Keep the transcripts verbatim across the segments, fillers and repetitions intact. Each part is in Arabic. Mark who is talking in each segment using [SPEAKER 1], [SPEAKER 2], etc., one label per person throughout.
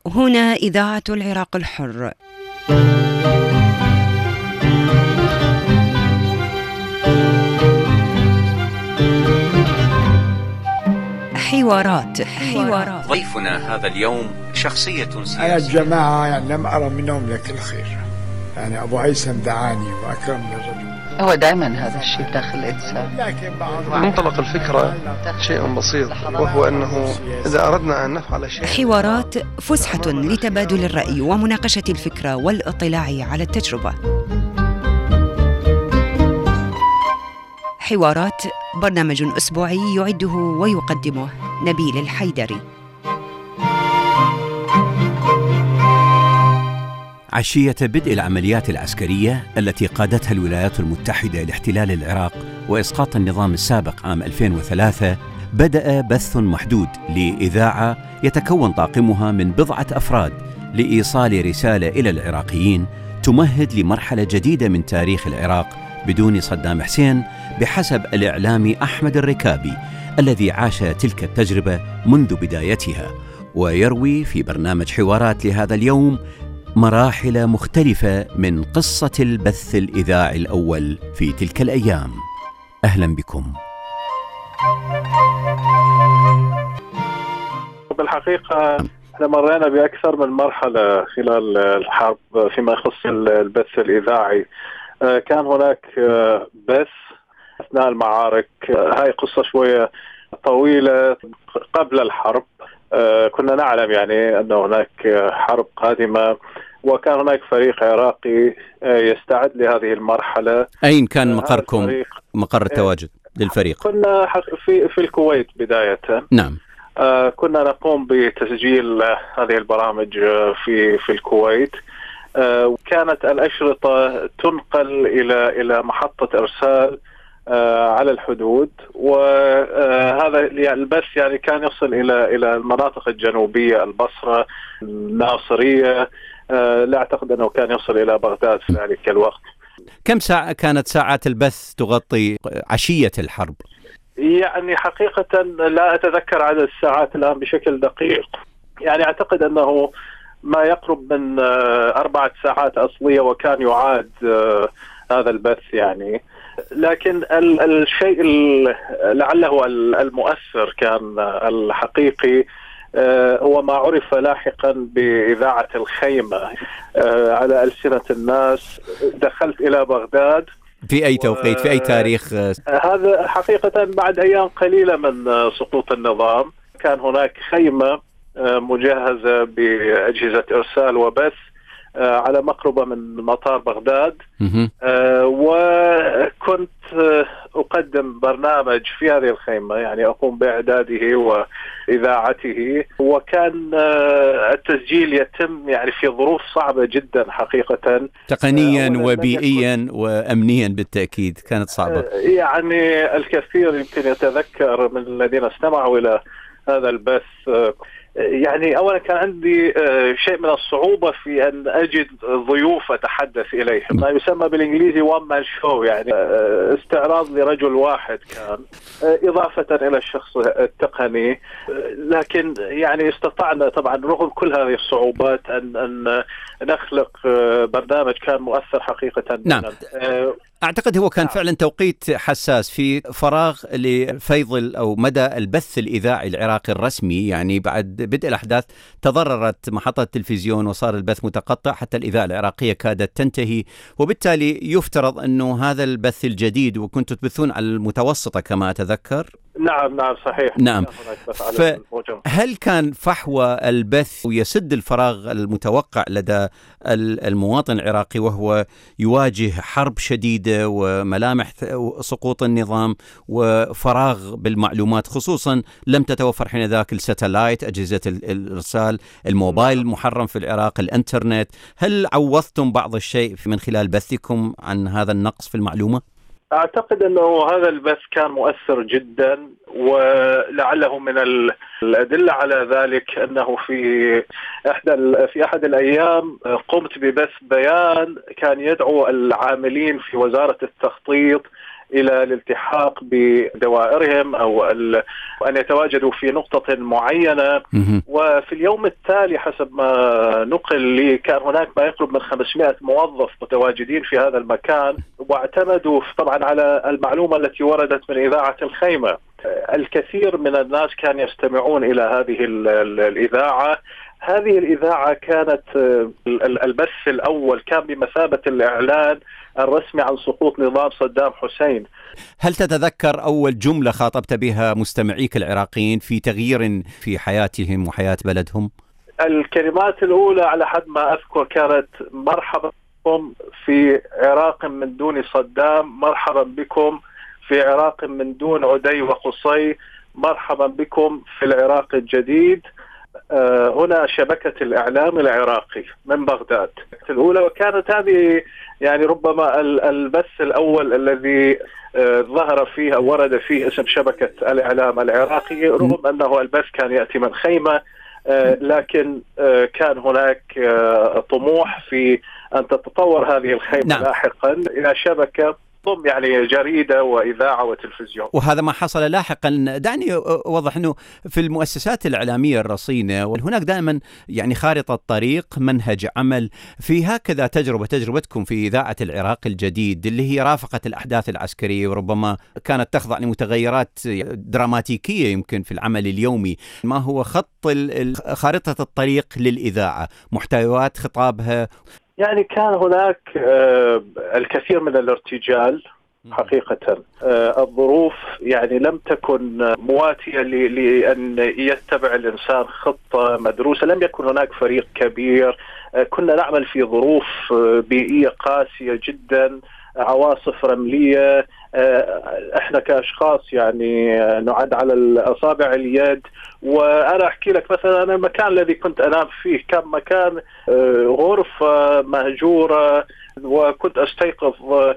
[SPEAKER 1] هنا إذاعة العراق الحر. حوارات حوارات
[SPEAKER 2] ضيفنا هذا اليوم شخصية سياسية.
[SPEAKER 3] أنا الجماعة يعني لم أرى منهم لك الخير، يعني أبو هيثم دعاني وأكرم الرجل.
[SPEAKER 4] هو دائما هذا الشيء داخل الإنسان.
[SPEAKER 5] منطلق الفكرة شيء بسيط، وهو أنه إذا أردنا أن نفعل شيء.
[SPEAKER 1] حوارات فسحة لتبادل الرأي ومناقشة الفكرة والاطلاع على التجربة. حوارات برنامج أسبوعي يعده ويقدمه نبيل الحيدري.
[SPEAKER 6] عشية بدء العمليات العسكرية التي قادتها الولايات المتحدة لاحتلال العراق وإسقاط النظام السابق عام ألفين وثلاثة، بدأ بث محدود لإذاعة يتكون طاقمها من بضعة أفراد لإيصال رسالة إلى العراقيين تمهد لمرحلة جديدة من تاريخ العراق بدون صدام حسين، بحسب الإعلامي أحمد الركابي الذي عاش تلك التجربة منذ بدايتها، ويروي في برنامج حوارات لهذا اليوم مراحل مختلفة من قصة البث الإذاعي الأول في تلك الأيام. أهلا بكم.
[SPEAKER 7] بالحقيقة احنا مرينا بأكثر من مرحلة خلال الحرب فيما يخص البث الإذاعي. كان هناك بث أثناء المعارك، هاي قصة شوية طويلة. قبل الحرب كنا نعلم يعني أن هناك حرب قادمة، وكان هناك فريق عراقي يستعد لهذه المرحلة.
[SPEAKER 6] أين كان مقركم، مقر التواجد للفريق؟
[SPEAKER 7] كنا في في الكويت بداية.
[SPEAKER 6] نعم.
[SPEAKER 7] كنا نقوم بتسجيل هذه البرامج في في الكويت. وكانت الأشرطة تنقل إلى إلى محطة إرسال على الحدود، وهذا البث يعني كان يصل إلى إلى المناطق الجنوبية، البصرة، الناصرية، لا أعتقد أنه كان يصل إلى بغداد في ذلك الوقت.
[SPEAKER 6] كم ساعة كانت ساعات البث تغطي عشية الحرب؟
[SPEAKER 7] يعني حقيقة لا أتذكر عدد الساعات الآن بشكل دقيق، يعني أعتقد أنه ما يقرب من أربعة ساعات أصلية، وكان يعاد هذا البث يعني. لكن الشيء لعله المؤثر كان الحقيقي هو ما عرف لاحقا بإذاعة الخيمة على ألسنة الناس. دخلت إلى بغداد
[SPEAKER 6] في أي توقيت، في أي تاريخ؟
[SPEAKER 7] هذا حقيقة بعد أيام قليلة من سقوط النظام. كان هناك خيمة مجهزة بأجهزة إرسال وبث على مقربة من مطار بغداد، وكنت أقدم برنامج في هذه الخيمة، يعني أقوم بإعداده وإذاعته. وكان التسجيل يتم يعني في ظروف صعبة جدا حقيقة،
[SPEAKER 6] تقنيا وبيئيا وأمنيا بالتأكيد كانت صعبة.
[SPEAKER 7] يعني الكثير يمكن يتذكر من الذين استمعوا إلى هذا البث، يعني أولا كان عندي شيء من الصعوبة في أن أجد ضيوف أتحدث إليهم، ما يسمى بالإنجليزي one man show، يعني استعراض لرجل واحد كان، إضافة إلى الشخص التقني. لكن يعني استطعنا طبعا رغم كل هذه الصعوبات أن, أن نخلق برنامج كان مؤثر حقيقة.
[SPEAKER 6] نعم. أعتقد هو كان فعلا توقيت حساس في فراغ لفيض أو مدى البث الإذاعي العراقي الرسمي، يعني بعد بدء الأحداث تضررت محطة التلفزيون وصار البث متقطع، حتى الإذاعة العراقية كادت تنتهي، وبالتالي يفترض أنه هذا البث الجديد وكنتوا تبثون على المتوسطة كما أتذكر.
[SPEAKER 7] نعم نعم صحيح.
[SPEAKER 6] نعم. فهل كان فحوى البث ويسد الفراغ المتوقع لدى المواطن العراقي وهو يواجه حرب شديدة وملامح سقوط النظام وفراغ بالمعلومات، خصوصا لم تتوفر حين ذاك الساتلايت، أجهزة الإرسال، الموبايل محرم في العراق، الإنترنت؟ هل عوضتم بعض الشيء من خلال بثكم عن هذا النقص في المعلومة؟
[SPEAKER 7] أعتقد أنه هذا البث كان مؤثر جدا، ولعله من الأدلة على ذلك أنه في إحدى في أحد الأيام قمت ببث بيان كان يدعو العاملين في وزارة التخطيط إلى الالتحاق بدوائرهم أو أن يتواجدوا في نقطة معينة. وفي اليوم التالي حسب ما نقل لي كان هناك ما يقرب من خمسمائة موظف متواجدين في هذا المكان، واعتمدوا طبعا على المعلومة التي وردت من إذاعة الخيمة. الكثير من الناس كانوا يستمعون إلى هذه الإذاعة. هذه الإذاعة كانت البث الأول كان بمثابة الإعلان الرسمي عن سقوط نظام صدام حسين.
[SPEAKER 6] هل تتذكر أول جملة خاطبت بها مستمعيك العراقيين في تغيير في حياتهم وحياة بلدهم؟
[SPEAKER 7] الكلمات الأولى على حد ما أذكر كانت مرحبا بكم في عراق من دون صدام، مرحبا بكم في عراق من دون عدي وقصي، مرحبا بكم في العراق الجديد. آه هنا شبكة الإعلام العراقي من بغداد الأولى، وكانت هذه يعني ربما البث الأول الذي آه ظهر فيه أو ورد فيه اسم شبكة الإعلام العراقي، رغم أنه البث كان يأتي من خيمة، آه لكن آه كان هناك آه طموح في أن تتطور هذه الخيمة نعم. لاحقا إلى شبكة ضم يعني جريدة وإذاعة وتلفزيون.
[SPEAKER 6] وهذا ما حصل لاحقا. دعني أوضح أنه في المؤسسات الإعلامية الرصينة وهناك دائما يعني خارطة طريق، منهج عمل. في هكذا تجربة تجربتكم في إذاعة العراق الجديد اللي هي رافقت الأحداث العسكرية وربما كانت تخضع لمتغيرات دراماتيكية يمكن في العمل اليومي، ما هو خط خارطة الطريق للإذاعة، محتويات خطابها؟
[SPEAKER 7] يعني كان هناك آه الكثير من الارتجال حقيقة. آه الظروف يعني لم تكن مواتية لأن يتبع الإنسان خطة مدروسة، لم يكن هناك فريق كبير. آه كنا نعمل في ظروف آه بيئية قاسية جدا، عواصف رملية. احنا كاشخاص يعني نعد على الاصابع اليد. وانا احكي لك مثلا انا المكان الذي كنت انام فيه كان مكان غرفة مهجورة، وكنت استيقظ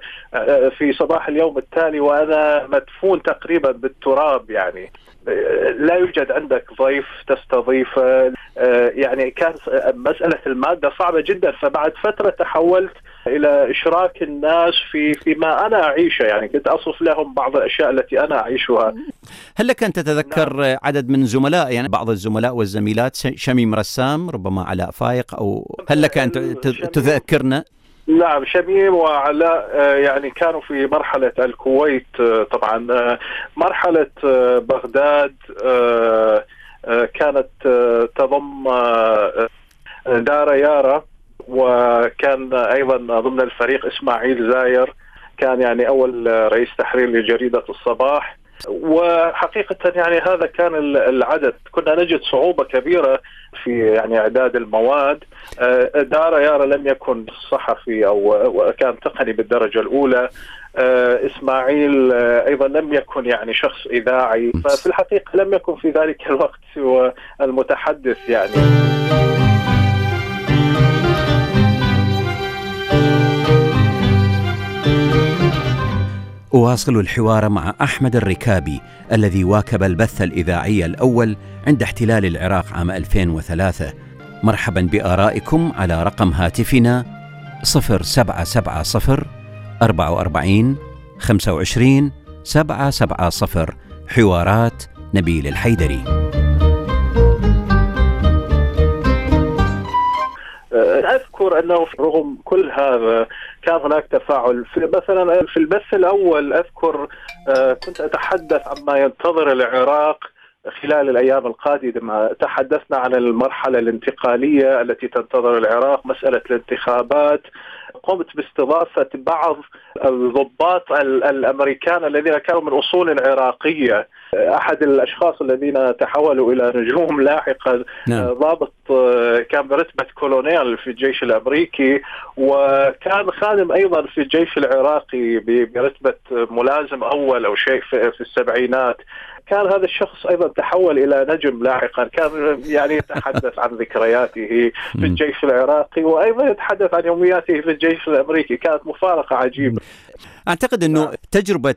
[SPEAKER 7] في صباح اليوم التالي وانا مدفون تقريبا بالتراب. يعني لا يوجد عندك ضيف تستضيفه، يعني كان مسألة المادة صعبة جدا. فبعد فترة تحولت إلى إشراك الناس في فيما أنا أعيشه، يعني كنت أصف لهم بعض الأشياء التي أنا أعيشها.
[SPEAKER 6] هل لك أن تتذكر نعم. عدد من زملاء، يعني بعض الزملاء والزميلات، شميم رسام ربما علاء فايق، أو هل لك أن تذكرنا؟
[SPEAKER 7] نعم، شميم وعلاء يعني كانوا في مرحلة الكويت. طبعا مرحلة بغداد كانت تضم دار يارا، وكان أيضا ضمن الفريق إسماعيل زاير، كان يعني أول رئيس تحرير لجريدة الصباح. وحقيقة يعني هذا كان العدد. كنا نجد صعوبة كبيرة في يعني إعداد المواد. دار يارا لم يكن صحفي أو كان تقني بالدرجة الأولى. إسماعيل أيضا لم يكن يعني شخص إذاعي، ففي الحقيقة لم يكن في ذلك الوقت سوى المتحدث يعني.
[SPEAKER 6] أواصل الحوار مع أحمد الركابي الذي واكب البث الإذاعي الأول عند احتلال العراق عام ألفين وثلاثة. مرحبا بآرائكم على رقم هاتفنا صفر سبعة سبعة صفر أربعة وأربعين خمسة وعشرين سبعة سبعة صفر. حوارات نبيل الحيدري.
[SPEAKER 7] أذكر أنه رغم كل هذا كان هناك تفاعل. مثلا في البث الأول أذكر كنت أتحدث عما ينتظر العراق خلال الأيام القادمة. تحدثنا عن المرحلة الانتقالية التي تنتظر العراق، مسألة الانتخابات. قمت باستضافة بعض الضباط الأمريكان الذين كانوا من أصول عراقية. أحد الأشخاص الذين تحولوا إلى نجوم لاحقا نعم. ضابط كان برتبة كولونيل في الجيش الأمريكي، وكان خادم أيضا في الجيش العراقي برتبة ملازم أول أو شيء في السبعينات. كان هذا الشخص أيضا تحول إلى نجم لاحقا. كان يعني يتحدث عن ذكرياته في الجيش العراقي، وأيضا يتحدث عن يومياته في الجيش الأمريكي. كانت مفارقة عجيبة.
[SPEAKER 6] أعتقد أنه تجربة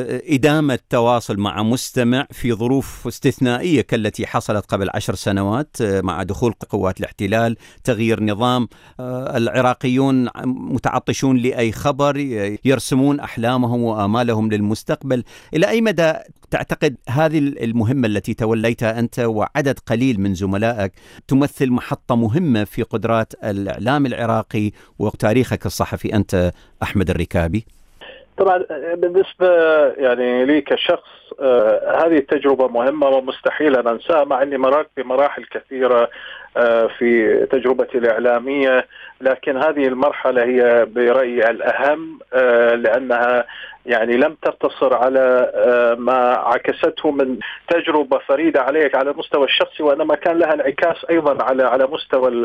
[SPEAKER 6] إدامة التواصل مع مستمع في ظروف استثنائية كالتي حصلت قبل عشر سنوات مع دخول قوات الاحتلال، تغيير نظام، العراقيون متعطشون لأي خبر، يرسمون أحلامهم وآمالهم للمستقبل. إلى أي مدى تعتقد هذه المهمة التي توليتها أنت وعدد قليل من زملائك تمثل محطة مهمة في قدرات الإعلام العراقي وتاريخك الصحفي أنت أحمد الركابي؟
[SPEAKER 7] طبعا بالنسبة يعني لي كشخص آه هذه التجربة مهمة ومستحيل أن أنساها، مع أني مررت بمراحل كثيرة آه في تجربتي الإعلامية، لكن هذه المرحلة هي برأيي الأهم آه لأنها يعني لم تقتصر على آه ما عكسته من تجربة فريدة عليك على المستوى الشخصي، وإنما كان لها انعكاس أيضا على على مستوى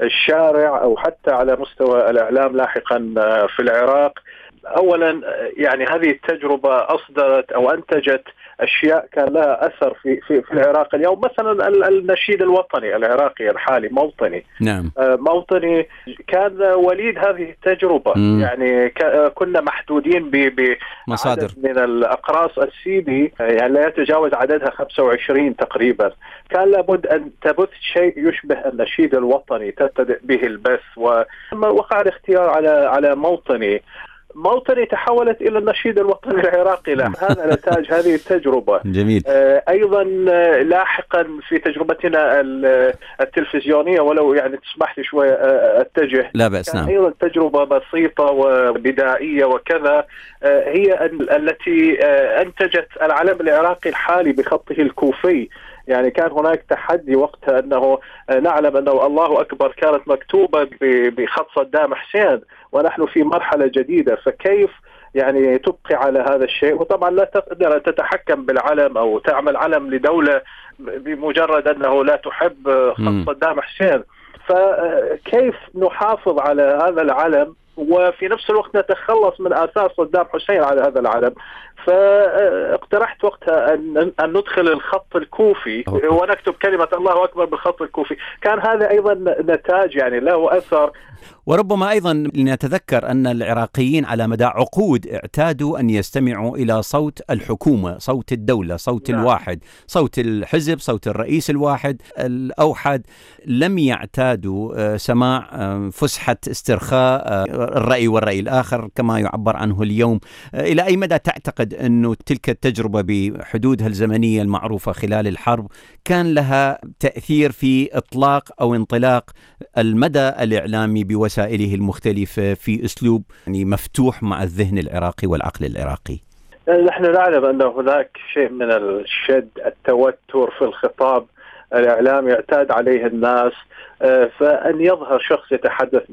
[SPEAKER 7] الشارع أو حتى على مستوى الإعلام لاحقا آه في العراق. أولا يعني هذه التجربة أصدرت أو أنتجت أشياء كان لها أثر في في, في العراق اليوم، مثلا النشيد الوطني العراقي الحالي موطني.
[SPEAKER 6] نعم.
[SPEAKER 7] موطني كان وليد هذه التجربة. مم. يعني كنا محدودين بمصادر من الأقراص السيدي يعني لا يتجاوز عددها خمسة وعشرين تقريبا، كان لابد أن تبث شيء يشبه النشيد الوطني تبتدئ به البث، ووقع الاختيار على على موطني. موطني تحولت إلى النشيد الوطني العراقي، لا هذا نتاج هذه التجربة.
[SPEAKER 6] جميل.
[SPEAKER 7] آه أيضا لاحقا في تجربتنا التلفزيونية، ولو يعني تسمح لي شوية أتجه،
[SPEAKER 6] لا بأس. نعم.
[SPEAKER 7] أيضا تجربة بسيطة وبدائية وكذا، آه هي التي آه أنتجت العلم العراقي الحالي بخطه الكوفي. يعني كان هناك تحدي وقتها أنه نعلم أنه الله أكبر كانت مكتوبة بخط صدام حسين ونحن في مرحلة جديدة، فكيف يعني تبقي على هذا الشيء؟ وطبعا لا تقدر أن تتحكم بالعلم أو تعمل علم لدولة بمجرد أنه لا تحب خط صدام حسين، فكيف نحافظ على هذا العلم وفي نفس الوقت نتخلص من آثار صدام حسين على هذا العلم؟ فاقترحت وقتها أن, أن ندخل الخط الكوفي ونكتب كلمة الله أكبر بالخط الكوفي. كان هذا أيضا نتاج يعني له أثر.
[SPEAKER 6] وربما أيضا لنتذكر أن العراقيين على مدى عقود اعتادوا أن يستمعوا إلى صوت الحكومة، صوت الدولة، صوت نعم. الواحد، صوت الحزب، صوت الرئيس الواحد الأوحد. لم يعتادوا سماع فسحة استرخاء الرأي والرأي الآخر كما يعبر عنه اليوم. إلى أي مدى تعتقد أنه تلك التجربة بحدودها الزمنية المعروفة خلال الحرب كان لها تأثير في إطلاق أو انطلاق المدى الإعلامي بوسائله المختلفة في أسلوب يعني مفتوح مع الذهن العراقي والعقل العراقي؟
[SPEAKER 7] نحن نعلم أن هناك شيء من الشد، التوتر في الخطاب الإعلامي يعتاد عليه الناس، فأن يظهر شخص يتحدث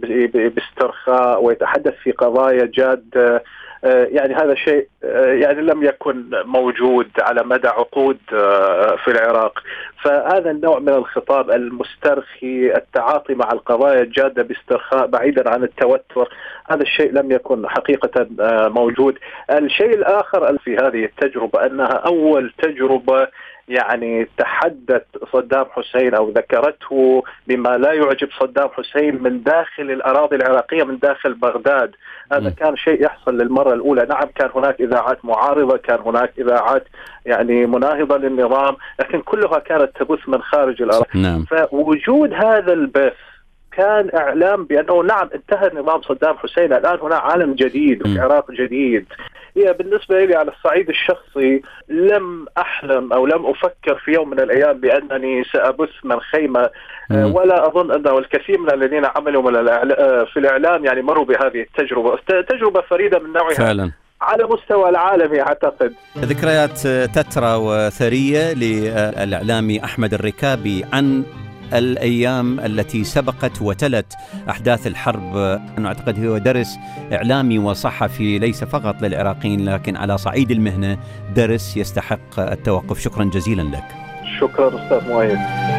[SPEAKER 7] باسترخاء ويتحدث في قضايا جادة، يعني هذا شيء يعني لم يكن موجود على مدى عقود في العراق. فهذا النوع من الخطاب المسترخي، التعاطي مع القضايا الجادة باسترخاء بعيدا عن التوتر، هذا الشيء لم يكن حقيقة موجود. الشيء الآخر في هذه التجربة أنها أول تجربة يعني تحدث صدام حسين أو ذكرته بما لا يعجب صدام حسين من داخل الأراضي العراقية، من داخل بغداد. هذا م. كان شيء يحصل للمرة الأولى. نعم كان هناك إذاعات معارضة، كان هناك إذاعات يعني مناهضة للنظام، لكن كلها كانت تبث من خارج الأراضي.
[SPEAKER 6] نعم.
[SPEAKER 7] فوجود هذا البث كان إعلام بأنه نعم انتهى نظام صدام حسين، الآن هنا عالم جديد وعراق جديد. هي بالنسبة لي على الصعيد الشخصي لم أحلم أو لم أفكر في يوم من الأيام بأنني سأبث من خيمة، م. ولا أظن أنه الكثير من الذين عملوا من في الإعلام يعني مروا بهذه التجربة، تجربة فريدة من نوعها فعلا على مستوى العالمي. أعتقد
[SPEAKER 6] ذكريات تترى وثرية للإعلامي أحمد الركابي عن الأيام التي سبقت وتلت أحداث الحرب. أنا أعتقد هو درس إعلامي وصحفي ليس فقط للعراقيين لكن على صعيد المهنة درس يستحق التوقف. شكرا جزيلا لك.
[SPEAKER 7] شكرا أستاذ مؤيد.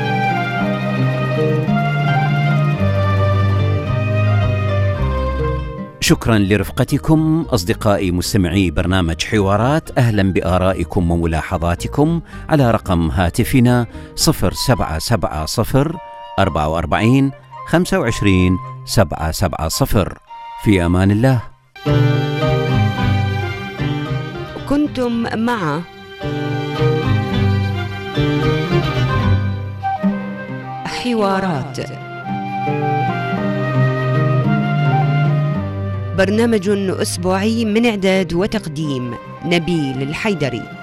[SPEAKER 6] شكرا لرفقتكم أصدقائي مستمعي برنامج حوارات. أهلا بآرائكم وملاحظاتكم على رقم هاتفنا صفر سبعة سبعة صفر أربعة وأربعين خمسة وعشرين سبعة سبعة صفر. في أمان الله.
[SPEAKER 1] كنتم مع حوارات، برنامج أسبوعي من إعداد وتقديم نبيل الحيدري.